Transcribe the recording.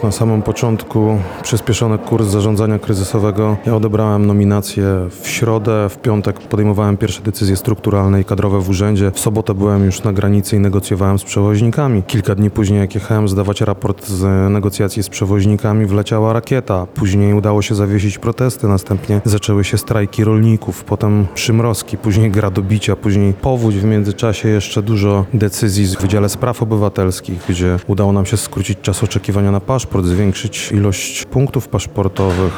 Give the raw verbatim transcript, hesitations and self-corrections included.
Na samym początku przyspieszony kurs zarządzania kryzysowego. Ja odebrałem nominację w środę, w piątek podejmowałem pierwsze decyzje strukturalne i kadrowe w urzędzie. W sobotę byłem już na granicy i negocjowałem z przewoźnikami. Kilka dni później, jak jechałem zdawać raport z negocjacji z przewoźnikami, wleciała rakieta. Później udało się zawiesić protesty, następnie zaczęły się strajki rolników, potem przymrozki, później gra do bicia, później powódź. W międzyczasie jeszcze dużo decyzji w Wydziale Spraw Obywatelskich, gdzie udało nam się skrócić czas oczekiwania na paszport, zwiększyć ilość punktów paszportowych.